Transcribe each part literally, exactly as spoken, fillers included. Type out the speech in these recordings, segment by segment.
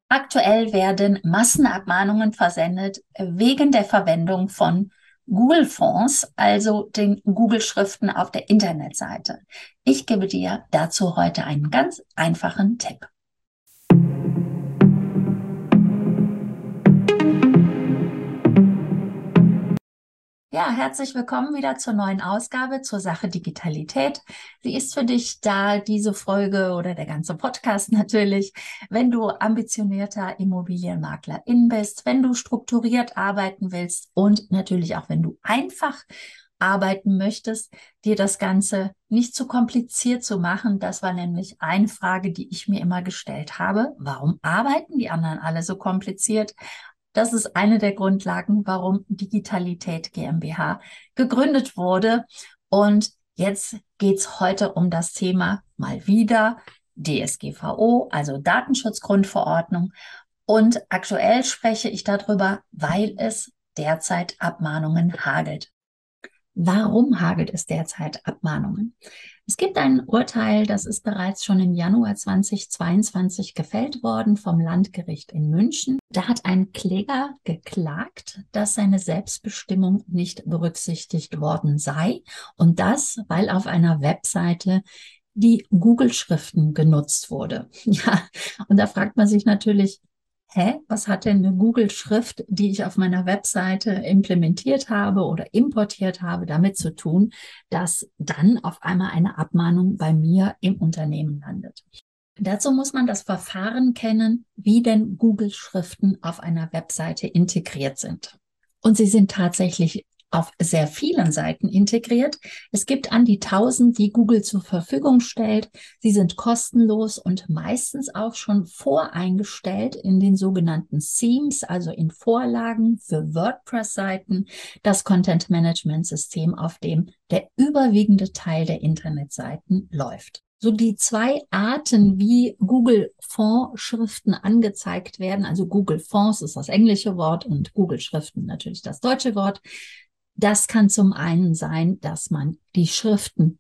Aktuell werden Massenabmahnungen versendet wegen der Verwendung von Google-Fonts, also den Google-Schriften auf der Internetseite. Ich gebe dir dazu heute einen ganz einfachen Tipp. Ja, herzlich willkommen wieder zur neuen Ausgabe zur Sache Digitalität. Sie ist für dich da, diese Folge oder der ganze Podcast natürlich, wenn du ambitionierter Immobilienmaklerin bist, wenn du strukturiert arbeiten willst und natürlich auch, wenn du einfach arbeiten möchtest, dir das Ganze nicht zu kompliziert zu machen. Das war nämlich eine Frage, die ich mir immer gestellt habe. Warum arbeiten die anderen alle so kompliziert? Das ist eine der Grundlagen, warum Digitalität GmbH gegründet wurde. Und jetzt geht's heute um das Thema mal wieder D S G V O, also Datenschutzgrundverordnung. Und aktuell spreche ich darüber, weil es derzeit Abmahnungen hagelt. Warum hagelt es derzeit Abmahnungen? Es gibt ein Urteil, das ist bereits schon im Januar zweitausendzweiundzwanzig gefällt worden vom Landgericht in München. Da hat ein Kläger geklagt, dass seine Selbstbestimmung nicht berücksichtigt worden sei. Und das, weil auf einer Webseite die Google-Schriften genutzt wurde. Ja, und da fragt man sich natürlich, hä, was hat denn eine Google-Schrift, die ich auf meiner Webseite implementiert habe oder importiert habe, damit zu tun, dass dann auf einmal eine Abmahnung bei mir im Unternehmen landet? Dazu muss man das Verfahren kennen, wie denn Google-Schriften auf einer Webseite integriert sind. Und sie sind tatsächlich auf sehr vielen Seiten integriert. Es gibt an die tausend, die Google zur Verfügung stellt. Sie sind kostenlos und meistens auch schon voreingestellt in den sogenannten Themes, also in Vorlagen für WordPress-Seiten, das Content-Management-System, auf dem der überwiegende Teil der Internetseiten läuft. So die zwei Arten, wie Google-Font-Schriften angezeigt werden, also Google-Fonts ist das englische Wort und Google-Schriften natürlich das deutsche Wort. Das kann zum einen sein, dass man die Schriften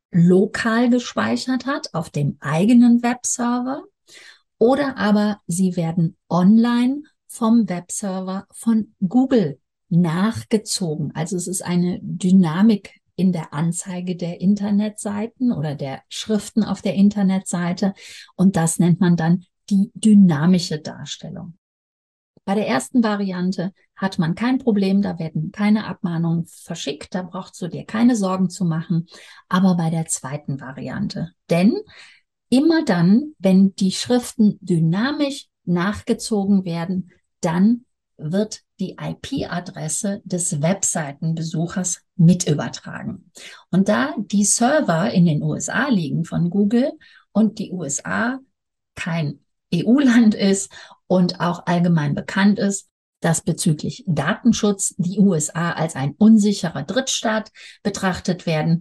lokal gespeichert hat auf dem eigenen Webserver oder aber sie werden online vom Webserver von Google nachgezogen. Also es ist eine Dynamik in der Anzeige der Internetseiten oder der Schriften auf der Internetseite und das nennt man dann die dynamische Darstellung. Bei der ersten Variante hat man kein Problem, da werden keine Abmahnungen verschickt, da brauchst du dir keine Sorgen zu machen, aber bei der zweiten Variante. Denn immer dann, wenn die Schriften dynamisch nachgezogen werden, dann wird die I P-Adresse des Webseitenbesuchers mit übertragen. Und da die Server in den U S A liegen von Google und die U S A kein E U-Land ist und auch allgemein bekannt ist, dass bezüglich Datenschutz die U S A als ein unsicherer Drittstaat betrachtet werden,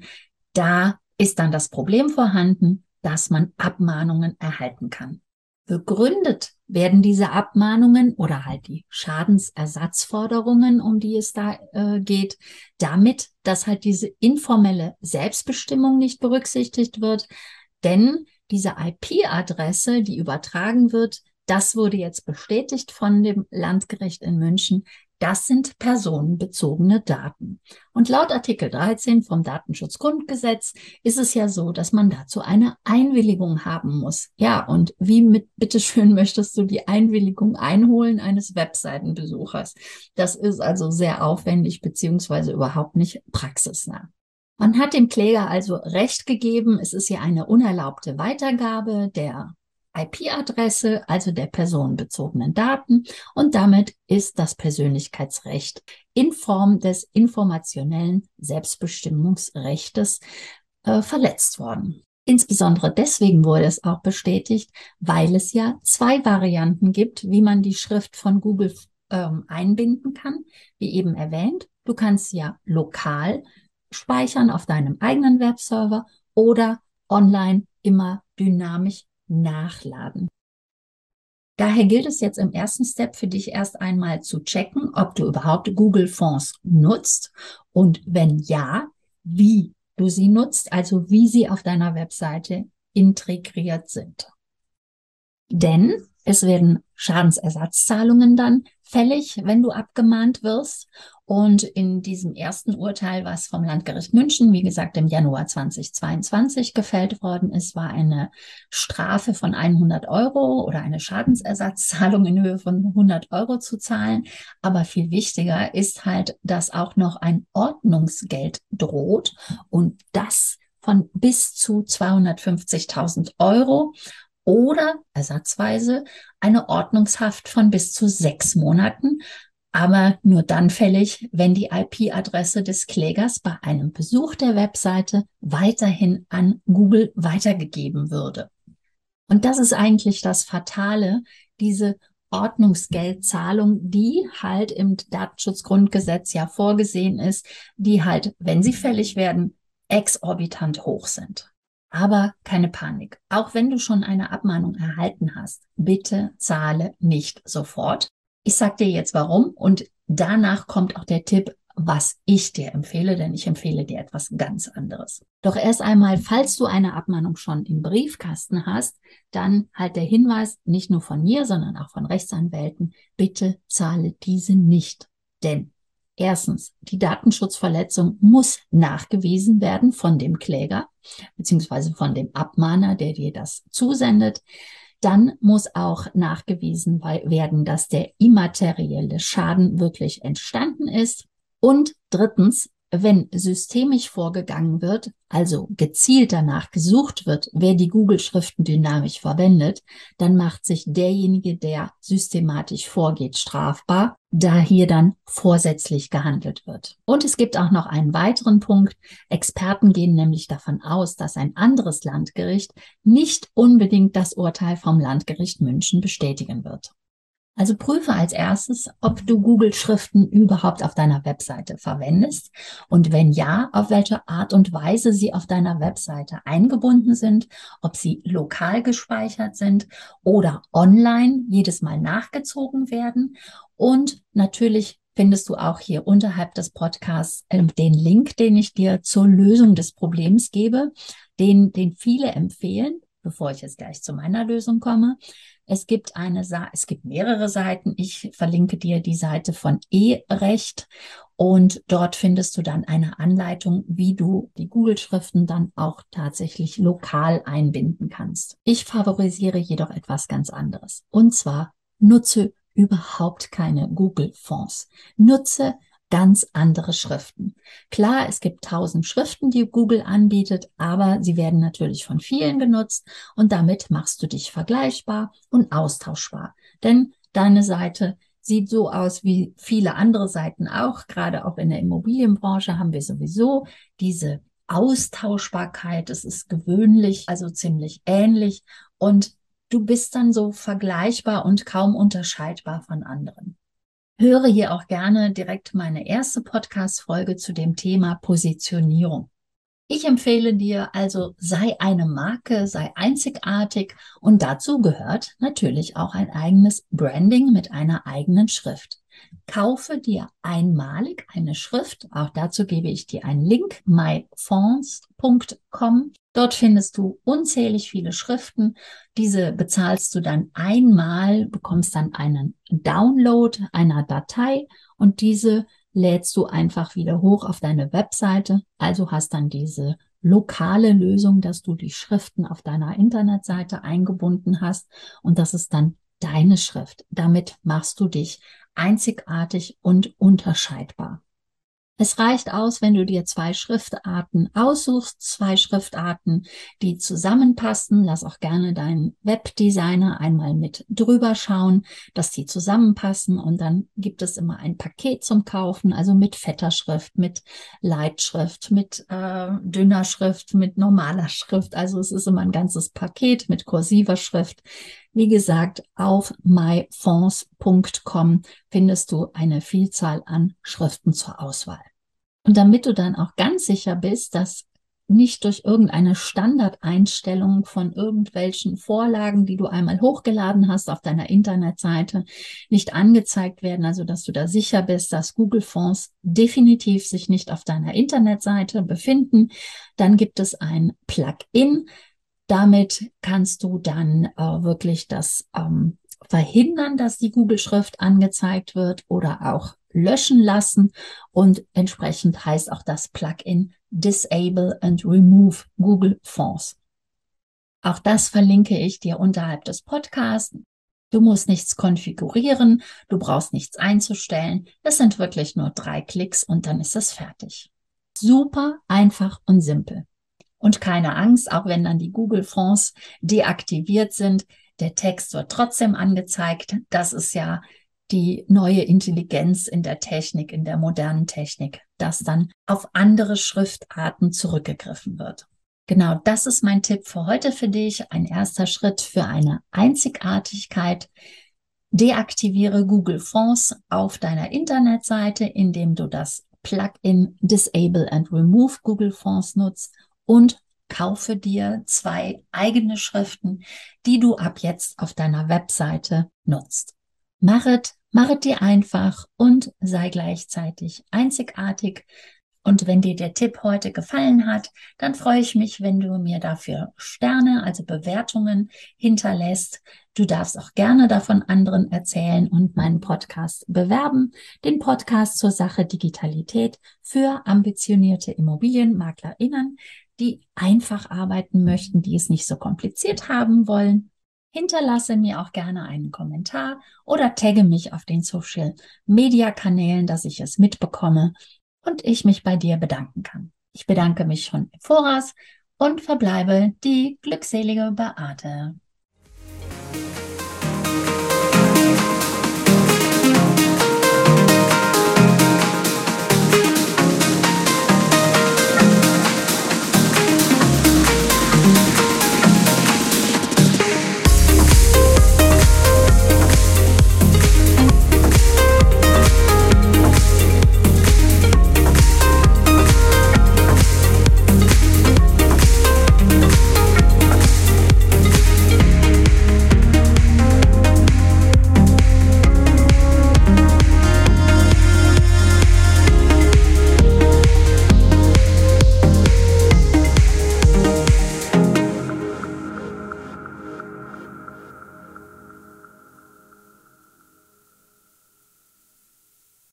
da ist dann das Problem vorhanden, dass man Abmahnungen erhalten kann. Begründet werden diese Abmahnungen oder halt die Schadensersatzforderungen, um die es da äh, geht, damit, dass halt diese informelle Selbstbestimmung nicht berücksichtigt wird, denn diese I P-Adresse, die übertragen wird, das wurde jetzt bestätigt von dem Landgericht in München. Das sind personenbezogene Daten. Und laut Artikel dreizehn vom Datenschutzgrundgesetz ist es ja so, dass man dazu eine Einwilligung haben muss. Ja, und wie mit, bitteschön, möchtest du die Einwilligung einholen eines Webseitenbesuchers? Das ist also sehr aufwendig beziehungsweise überhaupt nicht praxisnah. Man hat dem Kläger also Recht gegeben, es ist ja eine unerlaubte Weitergabe der I P-Adresse, also der personenbezogenen Daten, und damit ist das Persönlichkeitsrecht in Form des informationellen Selbstbestimmungsrechtes äh, verletzt worden. Insbesondere deswegen wurde es auch bestätigt, weil es ja zwei Varianten gibt, wie man die Schrift von Google ähm, einbinden kann, wie eben erwähnt. Du kannst ja lokal speichern auf deinem eigenen Webserver oder online immer dynamisch nachladen. Daher gilt es jetzt im ersten Step für dich erst einmal zu checken, ob du überhaupt Google Fonts nutzt und wenn ja, wie du sie nutzt, also wie sie auf deiner Webseite integriert sind. Denn Es werden Schadensersatzzahlungen dann fällig, wenn du abgemahnt wirst. Und in diesem ersten Urteil, was vom Landgericht München, wie gesagt, im Januar zweitausendzweiundzwanzig gefällt worden ist, war eine Strafe von hundert Euro oder eine Schadensersatzzahlung in Höhe von hundert Euro zu zahlen. Aber viel wichtiger ist halt, dass auch noch ein Ordnungsgeld droht und das von bis zu zweihundertfünfzigtausend Euro. Oder ersatzweise eine Ordnungshaft von bis zu sechs Monaten, aber nur dann fällig, wenn die I P-Adresse des Klägers bei einem Besuch der Webseite weiterhin an Google weitergegeben würde. Und das ist eigentlich das Fatale, diese Ordnungsgeldzahlung, die halt im Datenschutzgrundgesetz ja vorgesehen ist, die halt, wenn sie fällig werden, exorbitant hoch sind. Aber keine Panik. Auch wenn du schon eine Abmahnung erhalten hast, bitte zahle nicht sofort. Ich sage dir jetzt warum und danach kommt auch der Tipp, was ich dir empfehle, denn ich empfehle dir etwas ganz anderes. Doch erst einmal, falls du eine Abmahnung schon im Briefkasten hast, dann halt der Hinweis, nicht nur von mir, sondern auch von Rechtsanwälten, bitte zahle diese nicht. Denn erstens, die Datenschutzverletzung muss nachgewiesen werden von dem Kläger beziehungsweise von dem Abmahner, der dir das zusendet. Dann muss auch nachgewiesen werden, dass der immaterielle Schaden wirklich entstanden ist. Und drittens, wenn systemisch vorgegangen wird, also gezielt danach gesucht wird, wer die Google-Schriften dynamisch verwendet, dann macht sich derjenige, der systematisch vorgeht, strafbar, da hier dann vorsätzlich gehandelt wird. Und es gibt auch noch einen weiteren Punkt. Experten gehen nämlich davon aus, dass ein anderes Landgericht nicht unbedingt das Urteil vom Landgericht München bestätigen wird. Also prüfe als erstes, ob du Google-Schriften überhaupt auf deiner Webseite verwendest und wenn ja, auf welche Art und Weise sie auf deiner Webseite eingebunden sind, ob sie lokal gespeichert sind oder online jedes Mal nachgezogen werden. Und natürlich findest du auch hier unterhalb des Podcasts äh, den Link, den ich dir zur Lösung des Problems gebe, den, den viele empfehlen, bevor ich jetzt gleich zu meiner Lösung komme. Es gibt eine, es gibt mehrere Seiten. Ich verlinke dir die Seite von eRecht und dort findest du dann eine Anleitung, wie du die Google-Schriften dann auch tatsächlich lokal einbinden kannst. Ich favorisiere jedoch etwas ganz anderes. Und zwar nutze überhaupt keine Google-Fonds. Nutze ganz andere Schriften. Klar, es gibt tausend Schriften, die Google anbietet, aber sie werden natürlich von vielen genutzt und damit machst du dich vergleichbar und austauschbar. Denn deine Seite sieht so aus wie viele andere Seiten auch. Gerade auch in der Immobilienbranche haben wir sowieso diese Austauschbarkeit. Es ist gewöhnlich, also ziemlich ähnlich und du bist dann so vergleichbar und kaum unterscheidbar von anderen. Höre hier auch gerne direkt meine erste Podcast-Folge zu dem Thema Positionierung. Ich empfehle dir also, sei eine Marke, sei einzigartig und dazu gehört natürlich auch ein eigenes Branding mit einer eigenen Schrift. Kaufe dir einmalig eine Schrift, auch dazu gebe ich dir einen Link, my fonds punkt com. Dort findest du unzählig viele Schriften. Diese bezahlst du dann einmal, bekommst dann einen Download einer Datei und diese lädst du einfach wieder hoch auf deine Webseite. Also hast dann diese lokale Lösung, dass du die Schriften auf deiner Internetseite eingebunden hast und das ist dann deine Schrift. Damit machst du dich einzigartig und unterscheidbar. Es reicht aus, wenn du dir zwei Schriftarten aussuchst, zwei Schriftarten, die zusammenpassen. Lass auch gerne deinen Webdesigner einmal mit drüber schauen, dass die zusammenpassen. Und dann gibt es immer ein Paket zum Kaufen, also mit fetter Schrift, mit Leitschrift, mit äh, dünner Schrift, mit normaler Schrift. Also es ist immer ein ganzes Paket mit kursiver Schrift. Wie gesagt, auf my fonds punkt com findest du eine Vielzahl an Schriften zur Auswahl. Und damit du dann auch ganz sicher bist, dass nicht durch irgendeine Standardeinstellung von irgendwelchen Vorlagen, die du einmal hochgeladen hast auf deiner Internetseite, nicht angezeigt werden, also dass du da sicher bist, dass Google-Fonds definitiv sich nicht auf deiner Internetseite befinden, dann gibt es ein Plugin. Damit kannst du dann äh, wirklich das ähm, verhindern, dass die Google-Schrift angezeigt wird oder auch löschen lassen. Und entsprechend heißt auch das Plugin Disable and Remove Google Fonts. Auch das verlinke ich dir unterhalb des Podcasts. Du musst nichts konfigurieren, du brauchst nichts einzustellen. Es sind wirklich nur drei Klicks und dann ist es fertig. Super einfach und simpel. Und keine Angst, auch wenn dann die Google-Fonts deaktiviert sind, der Text wird trotzdem angezeigt. Das ist ja die neue Intelligenz in der Technik, in der modernen Technik, dass dann auf andere Schriftarten zurückgegriffen wird. Genau, das ist mein Tipp für heute für dich. Ein erster Schritt für eine Einzigartigkeit. Deaktiviere Google Fonts auf deiner Internetseite, indem du das Plugin Disable and Remove Google Fonts nutzt und kaufe dir zwei eigene Schriften, die du ab jetzt auf deiner Webseite nutzt. Machet, machet dir einfach und sei gleichzeitig einzigartig. Und wenn dir der Tipp heute gefallen hat, dann freue ich mich, wenn du mir dafür Sterne, also Bewertungen hinterlässt. Du darfst auch gerne davon anderen erzählen und meinen Podcast bewerben. Den Podcast zur Sache Digitalität für ambitionierte ImmobilienmaklerInnen, die einfach arbeiten möchten, die es nicht so kompliziert haben wollen. Hinterlasse mir auch gerne einen Kommentar oder tagge mich auf den Social-Media-Kanälen, dass ich es mitbekomme und ich mich bei dir bedanken kann. Ich bedanke mich schon im Voraus und verbleibe die glückselige Beate.